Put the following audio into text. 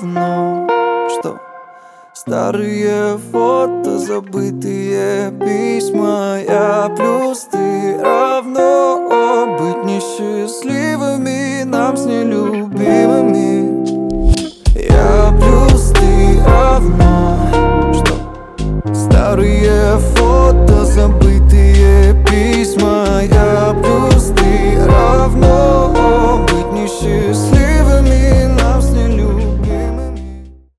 давно. Что? Старые фото, забытые письма, я плюс ты.